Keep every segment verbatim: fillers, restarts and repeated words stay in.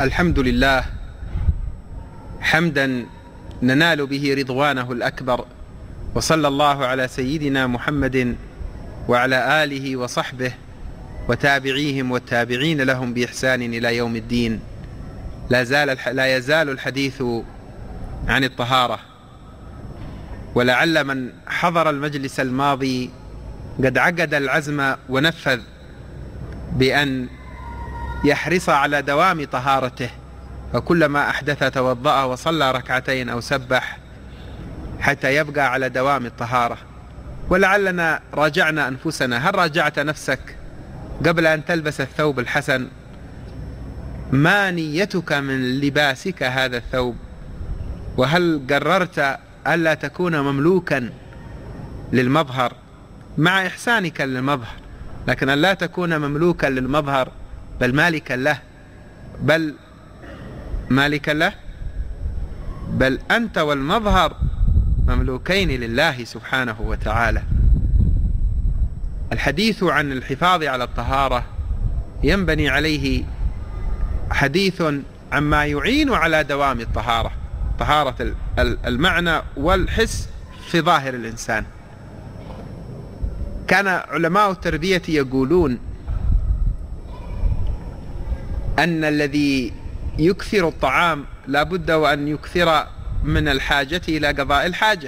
الحمد لله حمدا ننال به رضوانه الأكبر، وصلى الله على سيدنا محمد وعلى آله وصحبه وتابعيهم والتابعين لهم بإحسان إلى يوم الدين. لا, زال لا يزال الحديث عن الطهارة، ولعل من حضر المجلس الماضي قد عقد العزم ونفذ بأن يحرص على دوام طهارته، فكلما أحدث توضأ وصلى ركعتين أو سبح حتى يبقى على دوام الطهارة. ولعلنا راجعنا أنفسنا. هل راجعت نفسك قبل أن تلبس الثوب الحسن؟ ما نيتك من لباسك هذا الثوب؟ وهل قررت ألا تكون مملوكا للمظهر مع إحسانك للمظهر، لكن أن لا تكون مملوكا للمظهر بل مالكا له، بل مالكا له بل أنت والمظهر مملوكين لله سبحانه وتعالى. الحديث عن الحفاظ على الطهارة ينبني عليه حديث عما يعين على دوام الطهارة، طهارة المعنى والحس في ظاهر الإنسان. كان علماء التربية يقولون أن الذي يكثر الطعام لا بد وأن يكثر من الحاجة إلى قضاء الحاجة،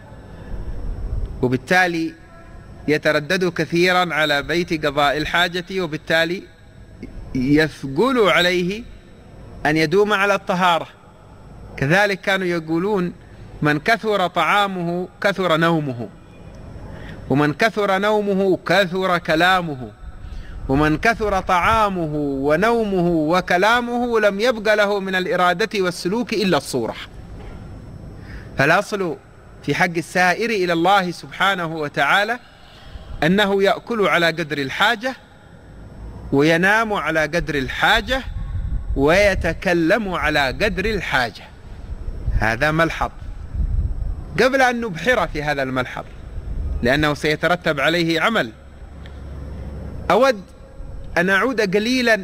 وبالتالي يتردد كثيرا على بيت قضاء الحاجة، وبالتالي يثقل عليه أن يدوم على الطهارة. كذلك كانوا يقولون من كثر طعامه كثر نومه، ومن كثر نومه كثر كلامه، ومن كثر طعامه ونومه وكلامه لم يبق له من الإرادة والسلوك إلا الصورة. فالأصل في حق السائر إلى الله سبحانه وتعالى أنه يأكل على قدر الحاجة، وينام على قدر الحاجة، ويتكلم على قدر الحاجة. هذا ملحظ قبل أن نبحر في هذا الملحظ، لأنه سيترتب عليه عمل. أود أن أعود قليلا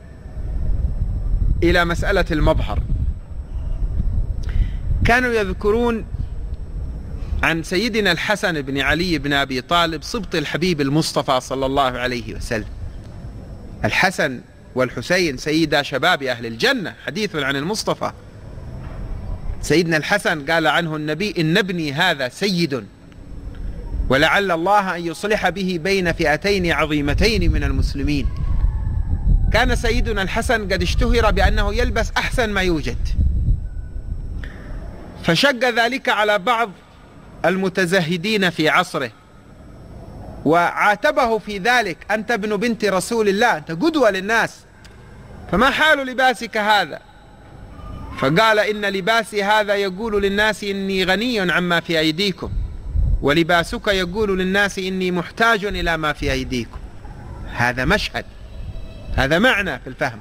إلى مسألة المظهر. كانوا يذكرون عن سيدنا الحسن بن علي بن أبي طالب صبط الحبيب المصطفى صلى الله عليه وسلم. الحسن والحسين سيدا شباب أهل الجنة، حديث عن المصطفى. سيدنا الحسن قال عنه النبي: إن ابني هذا سيد، ولعل الله أن يصلح به بين فئتين عظيمتين من المسلمين. كان سيدنا الحسن قد اشتهر بأنه يلبس أحسن ما يوجد، فشق ذلك على بعض المتزهدين في عصره وعاتبه في ذلك: أنت ابن بنت رسول الله، أنت قدوة للناس، فما حال لباسك هذا؟ فقال: إن لباسي هذا يقول للناس إني غني عما في أيديكم، ولباسك يقول للناس إني محتاج إلى ما في أيديكم. هذا مشهد، هذا معنى في الفهم.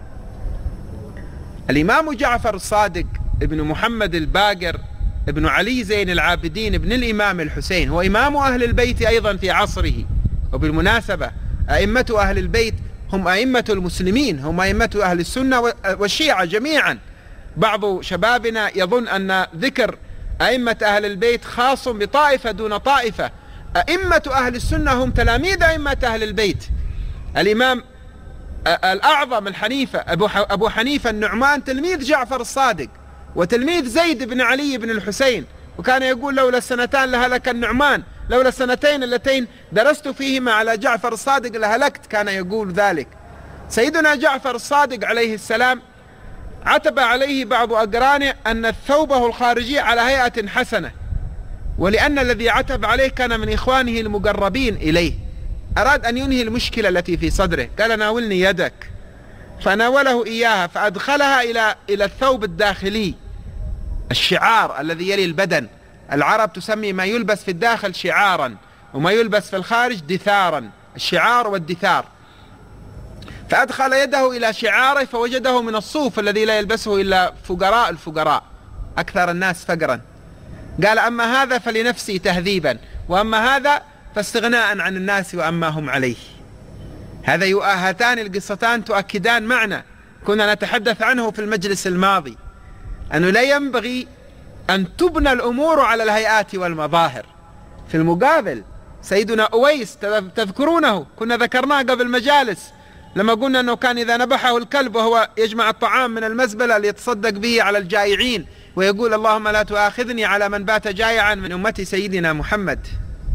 الإمام جعفر الصادق ابن محمد الباقر ابن علي زين العابدين ابن الإمام الحسين هو إمام أهل البيت أيضا في عصره. وبالمناسبة أئمة أهل البيت هم أئمة المسلمين، هم أئمة أهل السنة والشيعة جميعا. بعض شبابنا يظن أن ذكر أئمة أهل البيت خاص بطائفة دون طائفة. أئمة أهل السنة هم تلاميذ أئمة أهل البيت. الإمام الأعظم الحنيفة أبو حنيفة النعمان تلميذ جعفر الصادق وتلميذ زيد بن علي بن الحسين، وكان يقول: لولا السنتان لهلك النعمان، لولا السنتين اللتين درست فيهما على جعفر الصادق لهلكت. كان يقول ذلك. سيدنا جعفر الصادق عليه السلام عتب عليه بعض أقرانه أن ثوبه الخارجي على هيئة حسنة، ولأن الذي عتب عليه كان من إخوانه المقربين إليه. أراد أن ينهي المشكلة التي في صدره، قال: ناولني يدك، فناوله إياها فأدخلها إلى إلى الثوب الداخلي، الشعار الذي يلي البدن. العرب تسمي ما يلبس في الداخل شعارا، وما يلبس في الخارج دثارا، الشعار والدثار. فأدخل يده إلى شعاره فوجده من الصوف الذي لا يلبسه إلا فقراء الفقراء، أكثر الناس فقرا. قال: أما هذا فلنفسي تهذيبا، وأما هذا فاستغناء عن الناس وأما هم عليه. هذا هاتان القصتان تؤكدان معنى كنا نتحدث عنه في المجلس الماضي، أنه لا ينبغي أن تبنى الأمور على الهيئات والمظاهر. في المقابل سيدنا أويس تذكرونه، كنا ذكرناه قبل مجالس لما قلنا أنه كان إذا نبحه الكلب وهو يجمع الطعام من المزبلة ليتصدق به على الجائعين ويقول اللهم لا تؤاخذني على من بات جائعا من أمتي سيدنا محمد.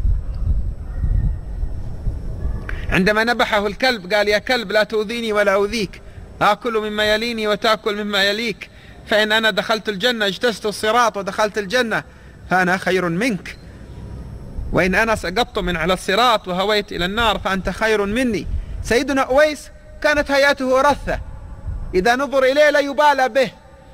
عندما نبحه الكلب قال يا كلب لا تؤذيني ولا أؤذيك، آكل مما يليني وتأكل مما يليك، فإن أنا دخلت الجنة اجتزت الصراط ودخلت الجنة فأنا خير منك، وإن أنا سقطت من على الصراط وهويت إلى النار فأنت خير مني. سيدنا أويس كانت هيئته رثة، إذا نظر إليه لا يبالى به،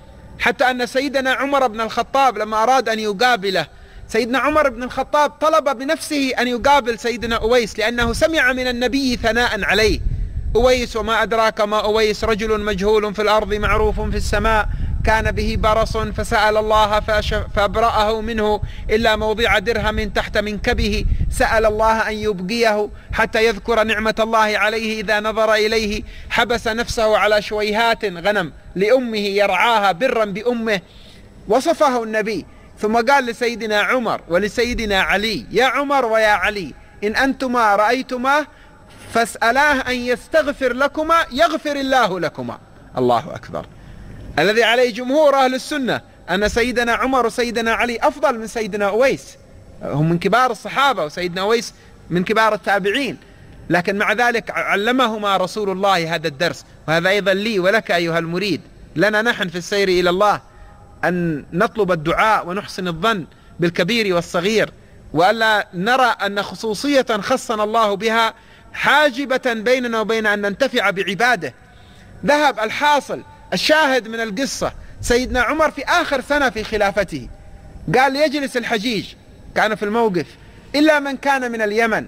حتى أن سيدنا عمر بن الخطاب لما أراد أن يقابله، سيدنا عمر بن الخطاب طلب بنفسه أن يقابل سيدنا أويس لأنه سمع من النبي ثناء عليه. أويس وما أدراك ما أويس، رجل مجهول في الأرض معروف في السماء، كان به برص فسأل الله فأبرأه منه إلا موضع درهم تحت منكبه، سأل الله أن يبقيه حتى يذكر نعمة الله عليه إذا نظر إليه، حبس نفسه على شويهات غنم لأمه يرعاها برا بأمه، وصفه النبي. ثم قال لسيدنا عمر ولسيدنا علي يا عمر ويا علي إن أنتما رأيتما فاسألاه أن يستغفر لكما يغفر الله لكما. الله أكبر. الذي عليه جمهور أهل السنة أن سيدنا عمر وسيدنا علي أفضل من سيدنا أويس، هم من كبار الصحابة وسيدنا أويس من كبار التابعين، لكن مع ذلك علمهما رسول الله هذا الدرس. وهذا أيضا لي ولك أيها المريد، لنا نحن في السير إلى الله أن نطلب الدعاء ونحسن الظن بالكبير والصغير، وألا نرى أن خصوصية خصنا الله بها حاجبة بيننا وبين أن ننتفع بعباده. ذهب الحاصل الشاهد من القصة، سيدنا عمر في آخر سنة في خلافته قال يجلس الحجيج، كان في الموقف، إلا من كان من اليمن،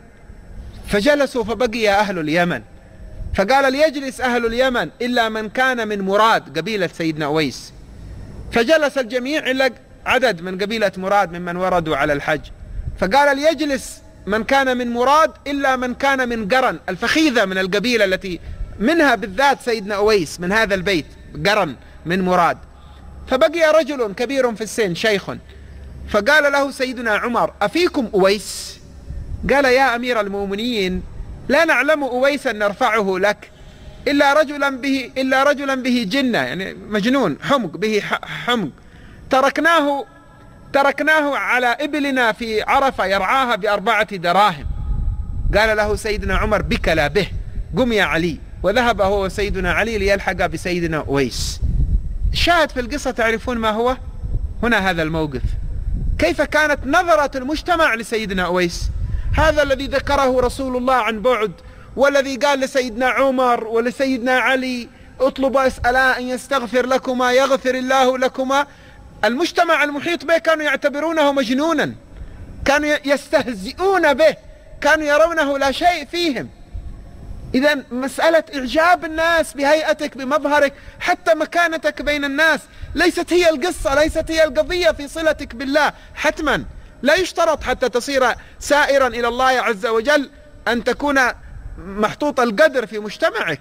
فجلسوا فبقي أهل اليمن، فقال ليجلس أهل اليمن إلا من كان من مراد قبيلة سيدنا أويس، فجلس الجميع إلا عدد من قبيلة مراد ممن وردوا على الحج، فقال ليجلس من كان من مراد إلا من كان من قرن، الفخيذة من القبيلة التي منها بالذات سيدنا أويس من هذا البيت، قرن من مراد. فبقي رجل كبير في السن شيخ، فقال له سيدنا عمر أفيكم أويس؟ قال يا أمير المؤمنين لا نعلم أويسا نرفعه لك إلا رجلا به إلا رجلا به جنة، يعني مجنون حمق به حمق، تركناه تركناه على إبلنا في عرفة يرعاها بأربعة دراهم. قال له سيدنا عمر بك لا به، قم يا علي، وذهب هو وسيدنا علي ليلحق بسيدنا أويس. الشاهد في القصة تعرفون ما هو؟ هنا هذا الموقف، كيف كانت نظرة المجتمع لسيدنا أويس، هذا الذي ذكره رسول الله عن بعد، والذي قال لسيدنا عمر ولسيدنا علي اطلب اسألا أن يستغفر لكما يغفر الله لكما. المجتمع المحيط به كانوا يعتبرونه مجنونا، كانوا يستهزئون به، كانوا يرونه لا شيء فيهم. إذا مسألة إعجاب الناس بهيئتك بمظهرك حتى مكانتك بين الناس ليست هي القصة، ليست هي القضية في صلتك بالله. حتما لا يشترط حتى تصير سائرا إلى الله عز وجل أن تكون محطوط القدر في مجتمعك.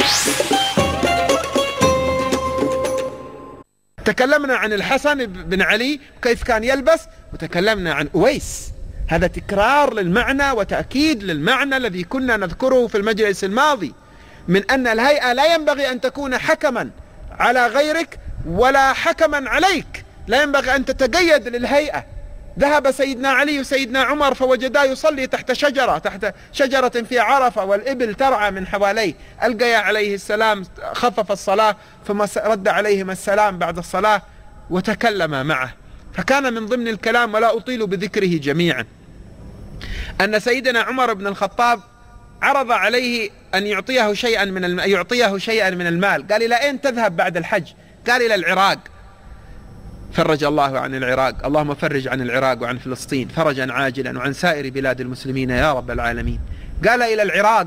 تكلمنا عن الحسن بن علي كيف كان يلبس، وتكلمنا عن أويس، هذا تكرار للمعنى وتأكيد للمعنى الذي كنا نذكره في المجلس الماضي، من أن الهيئة لا ينبغي أن تكون حكما على غيرك ولا حكما عليك، لا ينبغي أن تتقيد للهيئة. ذهب سيدنا علي وسيدنا عمر فوجدا يصلي تحت شجرة تحت شجرة في عرفة والإبل ترعى من حواليه، ألقيا عليه السلام خفف الصلاة ثم رد عليهم السلام بعد الصلاة وتكلم معه. فكان من ضمن الكلام، ولا أطيل بذكره جميعا، أن سيدنا عمر بن الخطاب عرض عليه أن يعطيه شيئا من الم... يعطيه شيئا من المال. قال إلى أين تذهب بعد الحج؟ قال إلى العراق. فرج الله عن العراق، اللهم فرج عن العراق وعن فلسطين فرجا عاجلا وعن سائر بلاد المسلمين يا رب العالمين. قال إلى العراق.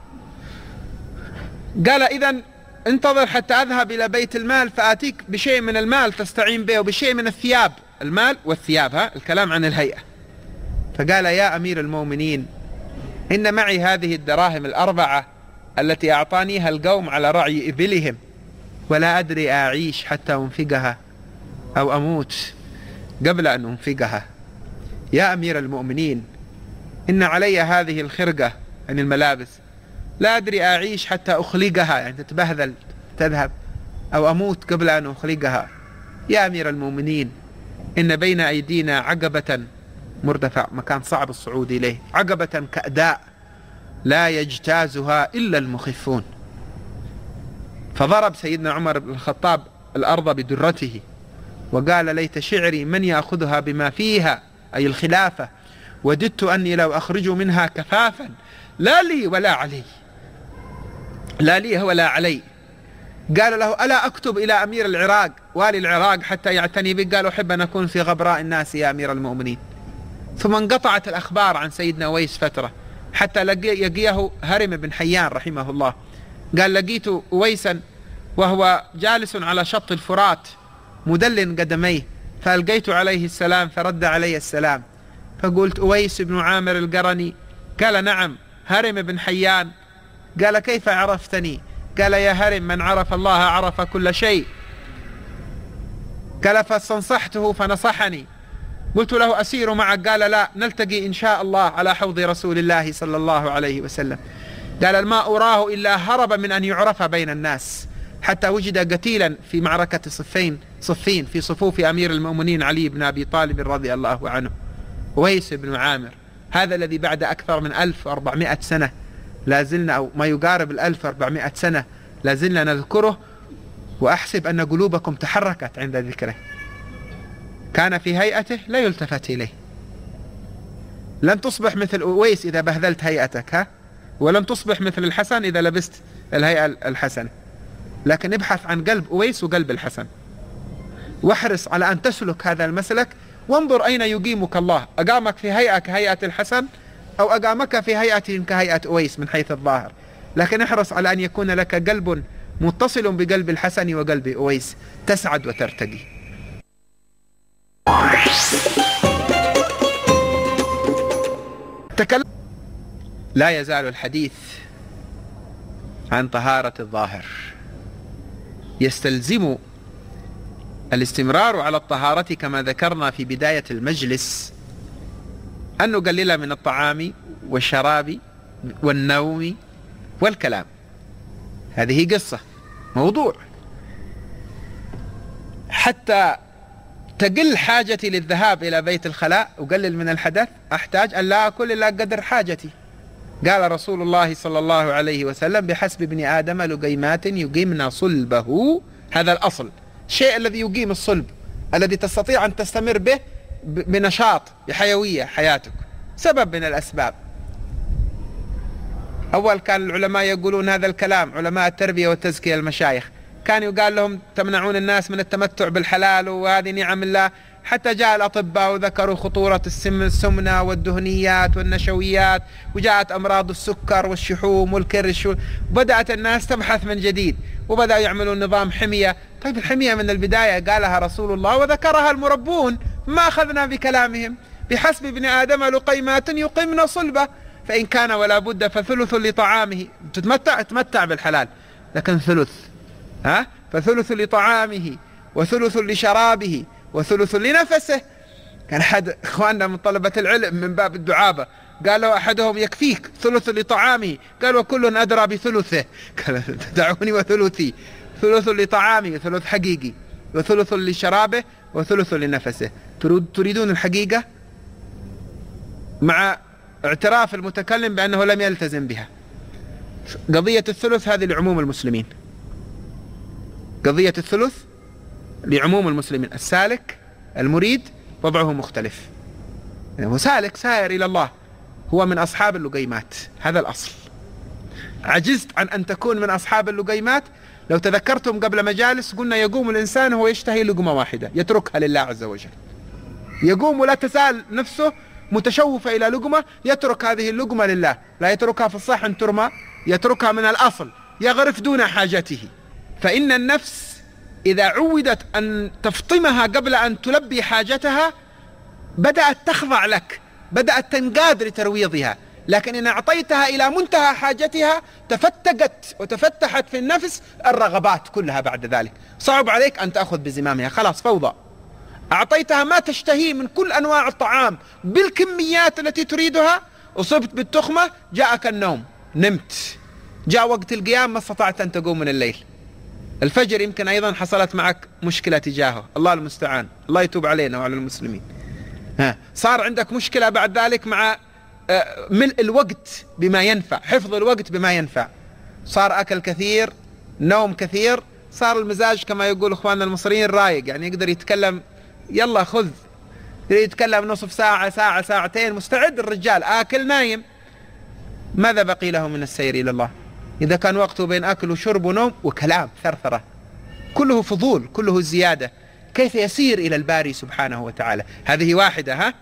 قال إذن انتظر حتى أذهب إلى بيت المال فآتيك بشيء من المال تستعين به وبشيء من الثياب، المال والثياب، ها الكلام عن الهيئة. فقال يا أمير المؤمنين إن معي هذه الدراهم الأربعة التي أعطانيها القوم على رعي إبلهم، ولا أدري أعيش حتى أنفقها أو أموت قبل أن أنفقها. يا أمير المؤمنين، إن علي هذه الخرقة عن الملابس، لا أدري أعيش حتى أخلقها، يعني تتبهذل تذهب، أو أموت قبل أن أخلقها. يا أمير المؤمنين، إن بين أيدينا عقبة مرتفع، مكان صعب الصعود إليه، عقبة كأداء لا يجتازها إلا المخفون. فضرب سيدنا عمر بن الخطاب الأرض بدرته وقال: ليت شعري من يأخذها بما فيها، أي الخلافة، وددت أني لو أخرج منها كفافا لا لي ولا علي، لا لي ولا علي. قال له: ألا أكتب إلى أمير العراق والي العراق حتى يعتني بك؟ قال: أحب أن أكون في غبراء الناس يا أمير المؤمنين. ثم انقطعت الأخبار عن سيدنا أويس فترة حتى لقيه هرم بن حيان رحمه الله. قال: لقيت أويسا وهو جالس على شط الفرات مدل قدميه، فألقيت عليه السلام فرد علي السلام، فقلت: أويس بن عامر القرني؟ قال: نعم. هرم بن حيان؟ قال: كيف عرفتني؟ قال: يا هرم، من عرف الله عرف كل شيء. قال: فاستنصحته فنصحني. قلت له: أسير معك؟ قال: لا، نلتقي إن شاء الله على حوض رسول الله صلى الله عليه وسلم. قال: ما أراه إلا هرب من أن يعرف بين الناس، حتى وجد قتيلا في معركة صفين صفين في صفوف أمير المؤمنين علي بن أبي طالب رضي الله عنه، أويس بن عامر، هذا الذي بعد أكثر من ألف وأربعمائة سنة لازلنا، أو ما يقارب الألف وأربعمائة سنة لازلنا نذكره، وأحسب أن قلوبكم تحركت عند ذكره. كان في هيئته لا يلتفت إليه. لن تصبح مثل أويس إذا بهذلت هيئتك، ها؟ ولن تصبح مثل الحسن إذا لبست الهيئة الحسنة، لكن ابحث عن قلب أويس وقلب الحسن، واحرص على أن تسلك هذا المسلك، وانظر أين يقيمك الله، أقامك في هيئة كهيئة الحسن أو أقامك في هيئة كهيئة أويس من حيث الظاهر، لكن احرص على أن يكون لك قلب متصل بقلب الحسن وقلب أويس، تسعد وترتقي. تكلم. لا يزال الحديث عن طهارة الظاهر، يستلزم الاستمرار على الطهارة كما ذكرنا في بداية المجلس، أن نقلل من الطعام والشراب والنوم والكلام. هذه قصة، موضوع. حتى تقل حاجتي للذهاب إلى بيت الخلاء، أقلل من الحدث، أحتاج أن لا أكل إلا قدر حاجتي. قال رسول الله صلى الله عليه وسلم: بحسب ابن آدم لقيمات يقيمن صلبه. هذا الأصل، الشيء الذي يقيم الصلب، الذي تستطيع أن تستمر به بنشاط، بحيوية حياتك، سبب من الأسباب. أول كان العلماء يقولون هذا الكلام، علماء التربية والتزكية المشايخ، كان يقال لهم تمنعون الناس من التمتع بالحلال وهذه نعم الله، حتى جاء الأطباء وذكروا خطورة السمنة والدهنيات والنشويات، وجاءت أمراض السكر والشحوم والكرش، وبدأت الناس تبحث من جديد، وبدأوا يعملون نظام حمية. طيب الحمية من البداية قالها رسول الله وذكرها المربون، ما أخذنا بكلامهم. بحسب ابن آدم لقيمات يقيمن صلبه، فإن كان ولا بد فثلث لطعامه. تتمتع تمتع بالحلال، لكن ثلث، ها؟ فثلث لطعامه وثلث لشرابه وثلث لنفسه. كان أحد إخواننا من طلبة العلم من باب الدعابة قالوا أحدهم: يكفيك ثلث لطعامه. قال: وكل أدرى بثلثه. قال: دعوني وثلثي، ثلث لطعامه ثلث حقيقي، وثلث لشرابه وثلث لنفسه. تريدون الحقيقة مع اعتراف المتكلم بأنه لم يلتزم بها. قضية الثلث هذه لعموم المسلمين، قضية الثلث لعموم المسلمين. السالك المريد وضعه مختلف، يعني هو سالك سائر إلى الله، هو من أصحاب اللقيمات، هذا الأصل. عجزت عن أن تكون من أصحاب اللقيمات. لو تذكرتم قبل مجالس قلنا يقوم الإنسان هو يشتهي لقمة واحدة يتركها لله عز وجل، يقوم ولا تزال نفسه متشوفة إلى لقمة، يترك هذه اللقمة لله، لا يتركها في الصحن ترمى، يتركها من الأصل، يغرف دون حاجته. فإن النفس إذا عودت أن تفطمها قبل أن تلبي حاجتها بدأت تخضع لك، بدأت تنقاد لترويضها، لكن إن أعطيتها إلى منتهى حاجتها تفتقت وتفتحت في النفس الرغبات كلها بعد ذلك، صعب عليك أن تأخذ بزمامها، خلاص فوضى. أعطيتها ما تشتهي من كل أنواع الطعام بالكميات التي تريدها، أصبت بالتخمة، جاءك النوم، نمت، جاء وقت القيام ما استطعت أن تقوم من الليل. الفجر يمكن أيضا حصلت معك مشكلة تجاهه، الله المستعان، الله يتوب علينا وعلى المسلمين. ها. صار عندك مشكلة بعد ذلك مع ملء الوقت بما ينفع، حفظ الوقت بما ينفع، صار أكل كثير، نوم كثير، صار المزاج كما يقول إخواننا المصريين رايق، يعني يقدر يتكلم يلا خذ، يتكلم نصف ساعة ساعة ساعتين، مستعد الرجال، آكل نايم. ماذا بقي له من السير إلى الله إذا كان وقته بين أكل وشرب ونوم وكلام ثرثرة، كله فضول، كله زيادة؟ كيف يسير إلى الباري سبحانه وتعالى؟ هذه واحدة. ها.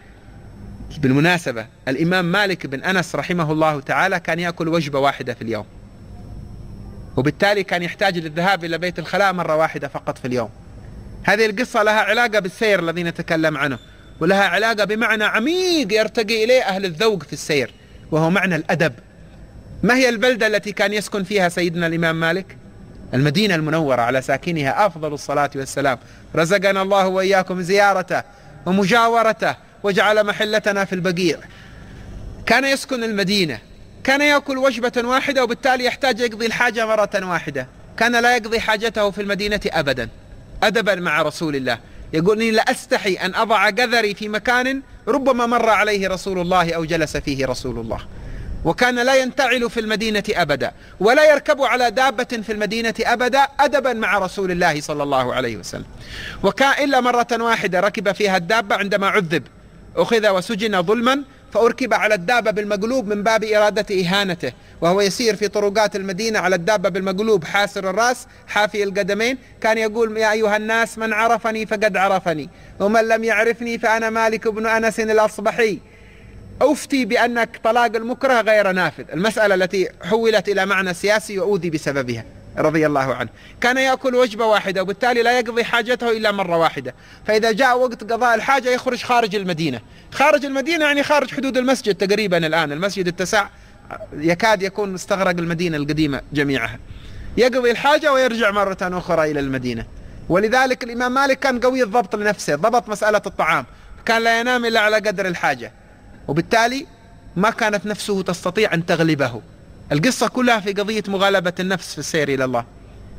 بالمناسبة الإمام مالك بن أنس رحمه الله تعالى كان يأكل وجبة واحدة في اليوم، وبالتالي كان يحتاج للذهاب إلى بيت الخلاء مرة واحدة فقط في اليوم. هذه القصة لها علاقة بالسير الذي نتكلم عنه، ولها علاقة بمعنى عميق يرتقي إليه أهل الذوق في السير، وهو معنى الأدب. ما هي البلدة التي كان يسكن فيها سيدنا الإمام مالك؟ المدينة المنورة على ساكنها أفضل الصلاة والسلام، رزقنا الله وإياكم زيارته ومجاورته وجعل محلتنا في البقيع. كان يسكن المدينة، كان يأكل وجبة واحدة، وبالتالي يحتاج يقضي الحاجة مرة واحدة، كان لا يقضي حاجته في المدينة أبدا، أدبا مع رسول الله. يقول إني لا أستحي أن أضع قذري في مكان ربما مر عليه رسول الله أو جلس فيه رسول الله. وكان لا ينتعل في المدينة أبدا، ولا يركب على دابة في المدينة أبدا، أدبا مع رسول الله صلى الله عليه وسلم. وكان إلا مرة واحدة ركب فيها الدابة عندما عذب، أخذ وسجن ظلما فأركب على الدابة بالمقلوب من باب إرادة إهانته، وهو يسير في طرقات المدينة على الدابة بالمقلوب حاسر الرأس حافي القدمين، كان يقول يا أيها الناس من عرفني فقد عرفني، ومن لم يعرفني فأنا مالك بن أنس الأصبحي، أفتي بأنك طلاق المكره غير نافذ، المسألة التي حولت إلى معنى سياسي وأوذي بسببها رضي الله عنه. كان يأكل وجبة واحدة، وبالتالي لا يقضي حاجته إلا مرة واحدة، فإذا جاء وقت قضاء الحاجة يخرج خارج المدينة. خارج المدينة يعني خارج حدود المسجد تقريبا، الآن المسجد اتسع يكاد يكون استغرق المدينة القديمة جميعها، يقضي الحاجة ويرجع مرة أخرى إلى المدينة. ولذلك الإمام مالك كان قوي الضبط لنفسه، ضبط مسألة الطعام، كان لا ينام إلا على قدر الحاجة، وبالتالي ما كانت نفسه تستطيع أن تغلبه. القصة كلها في قضية مغالبة النفس في السير إلى الله.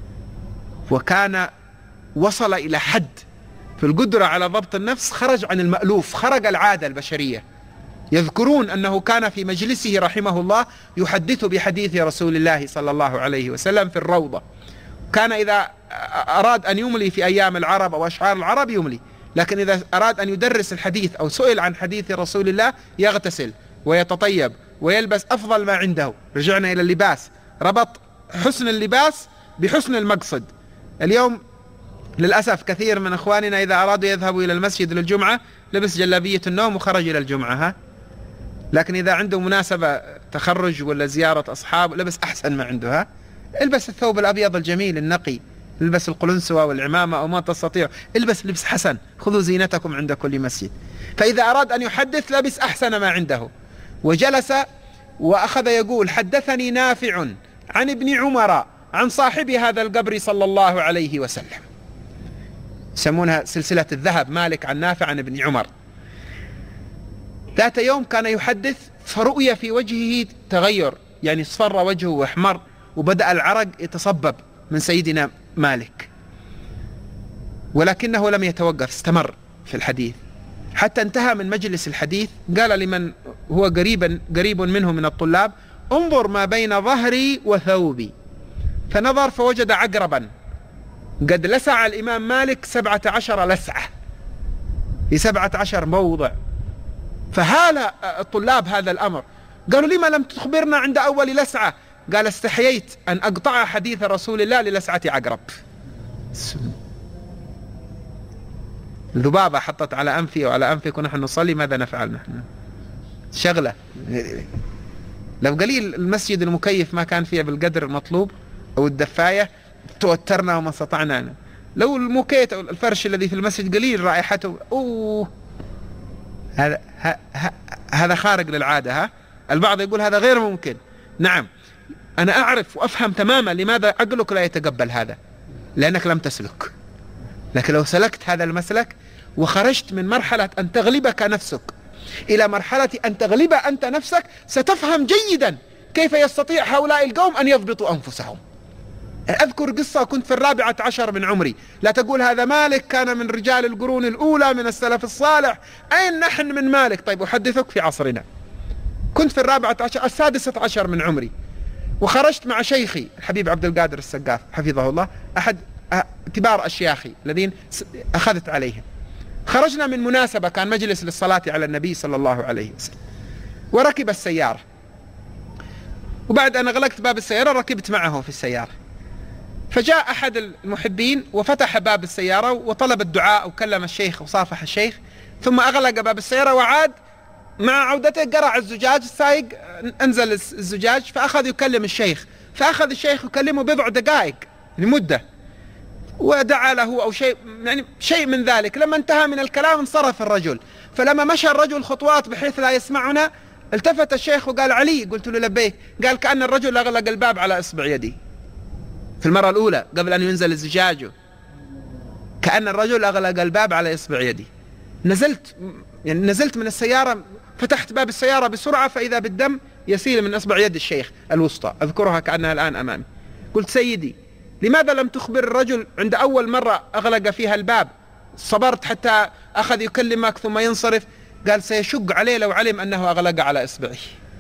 وكان وصل إلى حد في القدرة على ضبط النفس خرج عن المألوف، خرج العادة البشرية. يذكرون أنه كان في مجلسه رحمه الله يحدث بحديث رسول الله صلى الله عليه وسلم في الروضة. كان إذا أراد أن يملي في أيام العرب أو أشعار العرب يملي، لكن إذا أراد أن يدرس الحديث أو سئل عن حديث رسول الله يغتسل ويتطيب ويلبس أفضل ما عنده. رجعنا إلى اللباس، ربط حسن اللباس بحسن المقصد. اليوم للأسف كثير من أخواننا إذا أرادوا يذهبوا إلى المسجد للجمعة لبس جلابية النوم وخرج إلى الجمعة، ها؟ لكن إذا عنده مناسبة تخرج ولا زيارة أصحاب لبس أحسن ما عنده، ها؟ البس الثوب الأبيض الجميل النقي، البس القلنسوة والعمامة أو ما تستطيع، البس لبس حسن، خذوا زينتكم عند كل مسجد. فإذا أراد أن يحدث لبس أحسن ما عنده، وجلس وأخذ يقول حدثني نافع عن ابن عمر عن صاحب هذا القبر صلى الله عليه وسلم. يسمونها سلسلة الذهب، مالك عن نافع عن ابن عمر. ذات يوم كان يحدث فرؤي في وجهه تغير، يعني اصفر وجهه واحمر، وبدأ العرق يتصبب من سيدنا مالك، ولكنه لم يتوقف، استمر في الحديث حتى انتهى من مجلس الحديث. قال لمن هو قريبا قريب منه من الطلاب انظر ما بين ظهري وثوبي، فنظر فوجد عقربا قد لسع الإمام مالك سبعة عشر لسعة في سبعة عشر موضع. فهال الطلاب هذا الأمر، قالوا لما لم تخبرنا عند أول لسعة؟ قال استحييت أن أقطع حديث رسول الله للسعة عقرب. الذبابة حطت على أنفي وعلى أنفك ونحن نصلي، ماذا نفعل نحن؟ شغلة. لو قليل المسجد المكيف ما كان فيه بالقدر المطلوب أو الدفاية توترنا وما استطعنا. لو الموكيت أو الفرش الذي في المسجد قليل رائحته، أوه هذا هذا خارق للعادة، ها؟ البعض يقول هذا غير ممكن. نعم، أنا أعرف وأفهم تماما لماذا عقلك لا يتقبل هذا، لأنك لم تسلك. لكن لو سلكت هذا المسلك وخرجت من مرحلة أن تغلبك نفسك إلى مرحلة أن تغلب أنت نفسك، ستفهم جيدا كيف يستطيع هؤلاء القوم أن يضبطوا أنفسهم. أذكر قصة، كنت في الرابعة عشر من عمري، لا تقول هذا مالك كان من رجال القرون الأولى من السلف الصالح، أين نحن من مالك؟ طيب أحدثك في عصرنا. كنت في الرابعة عشر السادسة عشر من عمري، وخرجت مع شيخي الحبيب عبد القادر السقاف حفظه الله، أحد كبار أشياخي الذين أخذت عليهم. خرجنا من مناسبة، كان مجلس للصلاة على النبي صلى الله عليه وسلم، وركب السيارة، وبعد أن أغلقت باب السيارة ركبت معه في السيارة، فجاء أحد المحبين وفتح باب السيارة وطلب الدعاء وكلم الشيخ وصافح الشيخ، ثم أغلق باب السيارة وعاد. مع عودته قرع الزجاج، السائق أنزل الزجاج فأخذ يكلم الشيخ، فأخذ الشيخ يكلمه بضع دقائق لمدة، ودعا له أو شيء يعني شيء من ذلك. لما انتهى من الكلام انصرف الرجل، فلما مشى الرجل خطوات بحيث لا يسمعنا، التفت الشيخ وقال: علي. قلت له: لبيك. قال: كأن الرجل أغلق الباب على إصبع يدي في المرة الأولى قبل أن ينزل الزجاج، كأن الرجل أغلق الباب على إصبع يدي. نزلت يعني نزلت من السيارة، فتحت باب السيارة بسرعة، فإذا بالدم يسيل من إصبع يد الشيخ الوسطى، أذكرها كأنها الآن أمامي. قلت: سيدي، لماذا لم تخبر الرجل عند أول مرة أغلق فيها الباب؟ صبرت حتى أخذ يكلمك ثم ينصرف. قال: سيشق عليه لو علم أنه أغلق على إصبعه.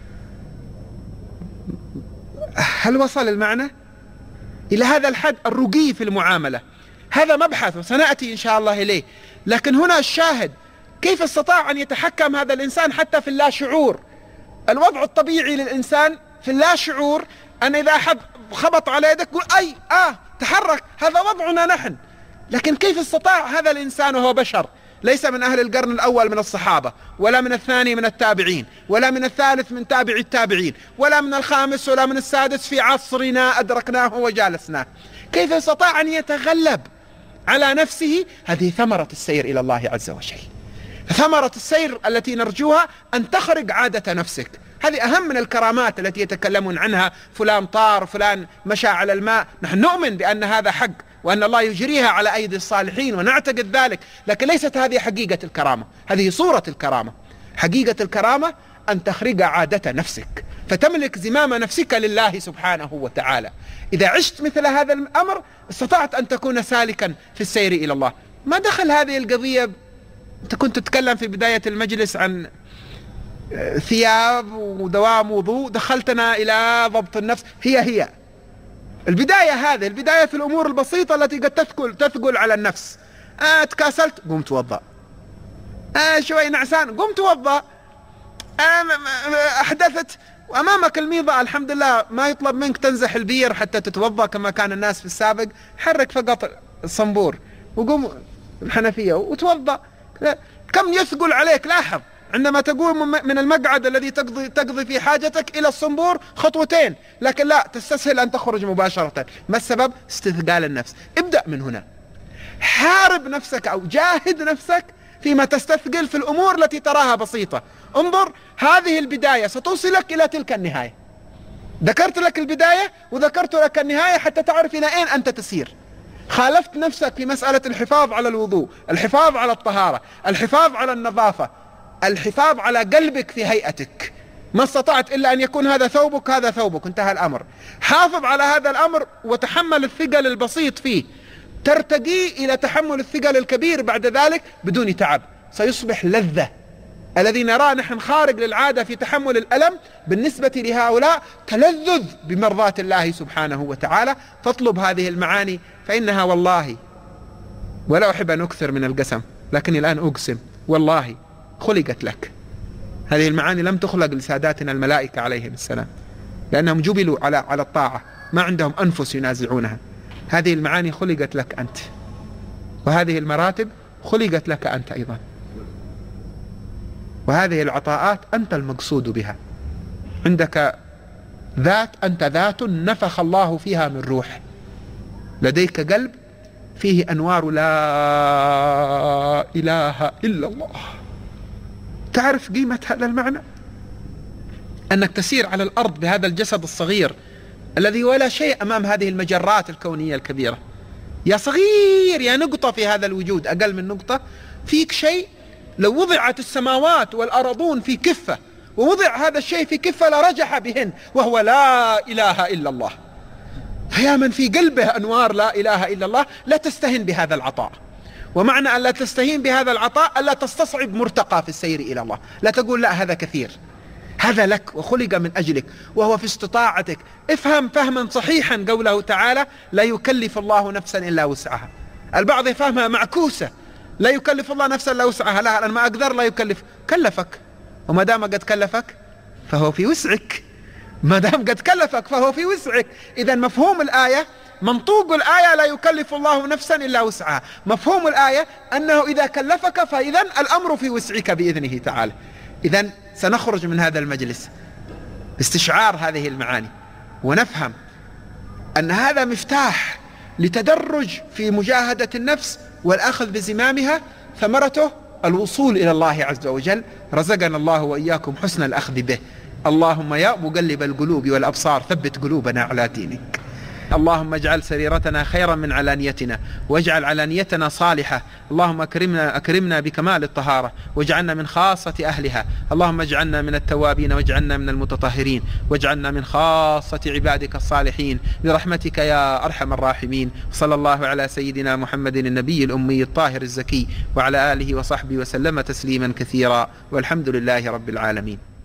هل وصل المعنى إلى هذا الحد؟ الرقي في المعاملة هذا مبحث وسنأتي إن شاء الله إليه، لكن هنا الشاهد كيف استطاع أن يتحكم هذا الإنسان حتى في اللاشعور. الوضع الطبيعي للإنسان في اللاشعور أن إذا أحد خبط على يدك قل أي آه تحرك، هذا وضعنا نحن. لكن كيف استطاع هذا الإنسان وهو بشر، ليس من أهل القرن الأول من الصحابة، ولا من الثاني من التابعين، ولا من الثالث من تابع التابعين، ولا من الخامس ولا من السادس في عصرنا أدركناه وجالسناه، كيف استطاع أن يتغلب على نفسه؟ هذه ثمرة السير إلى الله عز وجل. ثمرة السير التي نرجوها أن تخرج عادة نفسك. هذه أهم من الكرامات التي يتكلمون عنها، فلان طار، فلان مشى على الماء. نحن نؤمن بأن هذا حق وأن الله يجريها على أيدي الصالحين ونعتقد ذلك، لكن ليست هذه حقيقة الكرامة، هذه صورة الكرامة. حقيقة الكرامة أن تخرج عادة نفسك فتملك زمام نفسك لله سبحانه وتعالى. إذا عشت مثل هذا الأمر استطعت أن تكون سالكا في السير إلى الله. ما دخل هذه القضية؟ أنت كنت تتكلم في بداية المجلس عن ثياب ودوام وضوء، دخلتنا إلى ضبط النفس. هي هي البداية، هذه البداية في الأمور البسيطة التي قد تثقل تثقل على النفس. آه تكاسلت، قم توضأ. آه شوي نعسان، قم توضأ. آه أحدثت وأمامك الميضة، الحمد لله ما يطلب منك تنزح البير حتى تتوضأ كما كان الناس في السابق، حرك فقط الصنبور وقم الحنفية وتوضأ. كم يثقل عليك. لاحظ عندما تقوم من المقعد الذي تقضي, تقضي في حاجتك إلى الصنبور خطوتين، لكن لا تستسهل أن تخرج مباشرة. ما السبب؟ استثقال النفس. ابدأ من هنا، حارب نفسك أو جاهد نفسك فيما تستثقل في الأمور التي تراها بسيطة. انظر، هذه البداية ستوصلك إلى تلك النهاية. ذكرت لك البداية وذكرت لك النهاية حتى تعرف إلى أين أنت تسير. خالفت نفسك في مسألة الحفاظ على الوضوء، الحفاظ على الطهارة، الحفاظ على النظافة، الحفاظ على قلبك في هيئتك. ما استطعت إلا أن يكون هذا ثوبك هذا ثوبك، انتهى الأمر. حافظ على هذا الأمر وتحمل الثقل البسيط فيه، ترتقي إلى تحمل الثقل الكبير بعد ذلك بدون تعب. سيصبح لذة. الذي نراه نحن خارج للعادة في تحمل الألم بالنسبة لهؤلاء تلذذ بمرضاة الله سبحانه وتعالى. فاطلب هذه المعاني فإنها والله، ولا أحب أن أكثر من القسم لكني الآن أقسم والله خلقت لك. هذه المعاني لم تخلق لساداتنا الملائكة عليهم السلام، لأنهم جبلوا على على الطاعة، ما عندهم أنفس ينازعونها. هذه المعاني خلقت لك أنت، وهذه المراتب خلقت لك أنت أيضا، وهذه العطاءات أنت المقصود بها. عندك ذات، أنت ذات نفخ الله فيها من روح، لديك قلب فيه أنوار لا إله إلا الله. تعرف قيمة هذا المعنى؟ أنك تسير على الأرض بهذا الجسد الصغير الذي ولا شيء أمام هذه المجرات الكونية الكبيرة. يا صغير، يا نقطة في هذا الوجود، أقل من نقطة، فيك شيء لو وضعت السماوات والأرضون في كفة ووضع هذا الشيء في كفة لرجح بهن، وهو لا إله إلا الله. فيا من في قلبه أنوار لا إله إلا الله لا تستهن بهذا العطاء. ومعنى أن لا تستهين بهذا العطاء ألا تستصعب مرتقى في السير إلى الله، لا تقول لا هذا كثير، هذا لك وخلق من أجلك وهو في استطاعتك. افهم فهما صحيحا قوله تعالى لا يكلف الله نفسا إلا وسعها. البعض يفهمها معكوسة، لا يكلف الله نفسا إلا وسعها، لا أنا ما أقدر، لا يكلف، كلفك، وما دام قد كلفك فهو في وسعك، ما دام قد كلفك فهو في وسعك. إذا مفهوم الآية، منطوق الآية لا يكلف الله نفسا إلا وسعها، مفهوم الآية أنه إذا كلفك فإذا الأمر في وسعك بإذنه تعالى. إذا سنخرج من هذا المجلس باستشعار هذه المعاني، ونفهم أن هذا مفتاح لتدرج في مجاهدة النفس والأخذ بزمامها، ثمرته الوصول إلى الله عز وجل. رزقنا الله وإياكم حسن الأخذ به. اللهم يا مقلب القلوب والأبصار ثبت قلوبنا على دينك. اللهم اجعل سريرتنا خيرا من علانيتنا، واجعل علانيتنا صالحة. اللهم أكرمنا, أكرمنا بكمال الطهارة واجعلنا من خاصة أهلها. اللهم اجعلنا من التوابين واجعلنا من المتطهرين واجعلنا من خاصة عبادك الصالحين برحمتك يا أرحم الراحمين. صلى الله على سيدنا محمد النبي الأمي الطاهر الزكي وعلى آله وصحبه وسلم تسليما كثيرا، والحمد لله رب العالمين.